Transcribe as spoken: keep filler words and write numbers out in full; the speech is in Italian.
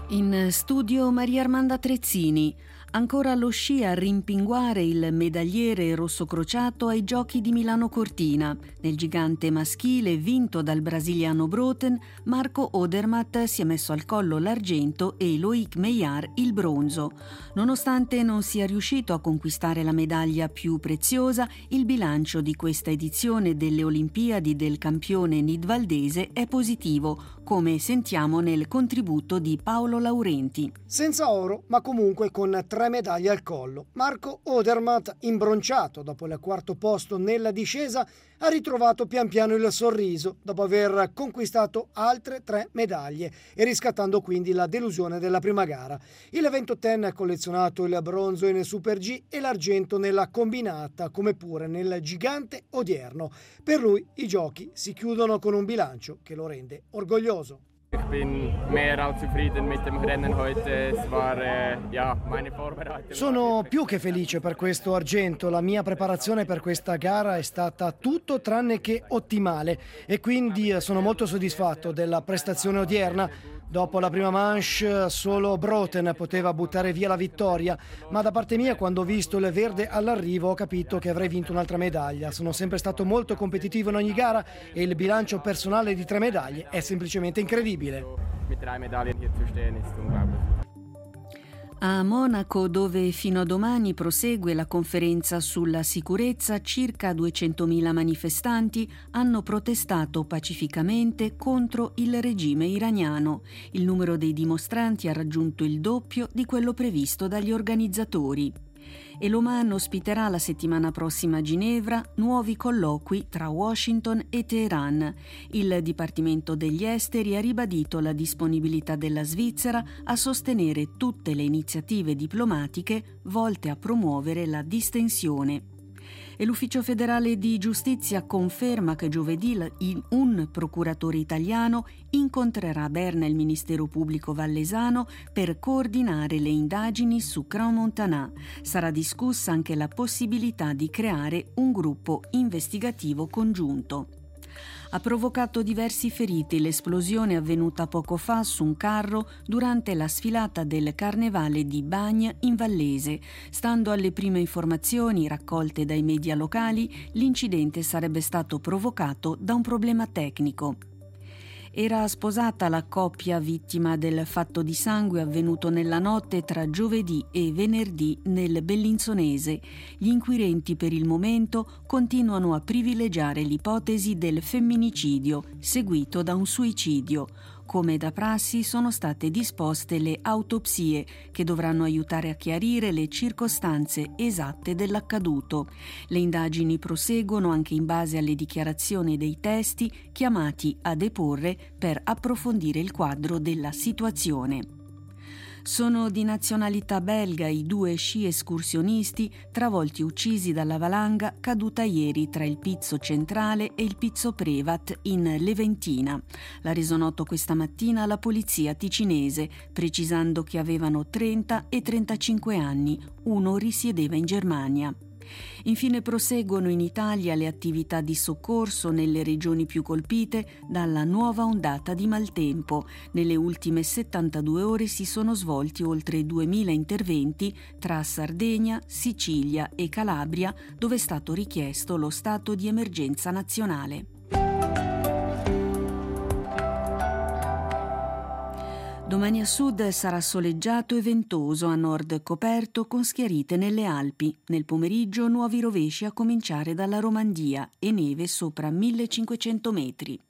In studio Maria Armanda Trezzini. Ancora allo sci a rimpinguare il medagliere rossocrociato ai Giochi di Milano Cortina. Nel gigante maschile vinto dal brasiliano Broten, Marco Odermatt si è messo al collo l'argento e Loic Meillard il bronzo. Nonostante non sia riuscito a conquistare la medaglia più preziosa, il bilancio di questa edizione delle Olimpiadi del campione nidvaldese è positivo, come sentiamo nel contributo di Paolo Laurenti. Senza oro, ma comunque con tre medaglie al collo. Marco Odermatt, imbronciato dopo il quarto posto nella discesa, ha ritrovato pian piano il sorriso dopo aver conquistato altre tre medaglie e riscattando quindi la delusione della prima gara. Il ventottenne ha collezionato il bronzo in Super G e l'argento nella combinata, come pure nel gigante odierno. Per lui i giochi si chiudono con un bilancio che lo rende orgoglioso. Ich bin mehr als zufrieden mit dem Rennen heute. Es war, äh, ja, meine Vorbereitung. Sono più che felice per questo argento. La mia preparazione per questa gara è stata tutto tranne che ottimale e quindi sono molto soddisfatto della prestazione odierna. Dopo la prima manche solo Broten poteva buttare via la vittoria, ma da parte mia, quando ho visto il verde all'arrivo, ho capito che avrei vinto un'altra medaglia. Sono sempre stato molto competitivo in ogni gara e il bilancio personale di tre medaglie è semplicemente incredibile. Mit drei Medaillen hier zu stehen ist unglaublich. A Monaco, dove fino a domani prosegue la conferenza sulla sicurezza, circa duecentomila manifestanti hanno protestato pacificamente contro il regime iraniano. Il numero dei dimostranti ha raggiunto il doppio di quello previsto dagli organizzatori. E l'Oman ospiterà la settimana prossima a Ginevra nuovi colloqui tra Washington e Teheran. Il Dipartimento degli Esteri ha ribadito la disponibilità della Svizzera a sostenere tutte le iniziative diplomatiche volte a promuovere la distensione. E l'Ufficio federale di giustizia conferma che giovedì un procuratore italiano incontrerà a Berna il Ministero Pubblico Vallesano per coordinare le indagini su Crans-Montana. Sarà discussa anche la possibilità di creare un gruppo investigativo congiunto. Ha provocato diversi feriti l'esplosione avvenuta poco fa su un carro durante la sfilata del Carnevale di Bagnes in Vallese. Stando alle prime informazioni raccolte dai media locali, l'incidente sarebbe stato provocato da un problema tecnico. Era sposata la coppia vittima del fatto di sangue avvenuto nella notte tra giovedì e venerdì nel Bellinzonese. Gli inquirenti per il momento continuano a privilegiare l'ipotesi del femminicidio, seguito da un suicidio. Come da prassi sono state disposte le autopsie che dovranno aiutare a chiarire le circostanze esatte dell'accaduto. Le indagini proseguono anche in base alle dichiarazioni dei testi chiamati a deporre per approfondire il quadro della situazione. Sono di nazionalità belga i due sci escursionisti travolti e uccisi dalla valanga caduta ieri tra il Pizzo Centrale e il Pizzo Prevat in Leventina. L'ha reso noto questa mattina la polizia ticinese, precisando che avevano trenta e trentacinque anni, uno risiedeva in Germania. Infine proseguono in Italia le attività di soccorso nelle regioni più colpite dalla nuova ondata di maltempo. Nelle ultime settantadue ore si sono svolti oltre duemila interventi tra Sardegna, Sicilia e Calabria, dove è stato richiesto lo stato di emergenza nazionale. Domani a sud sarà soleggiato e ventoso, a nord coperto con schiarite nelle Alpi. Nel pomeriggio nuovi rovesci a cominciare dalla Romandia e neve sopra millecinquecento metri.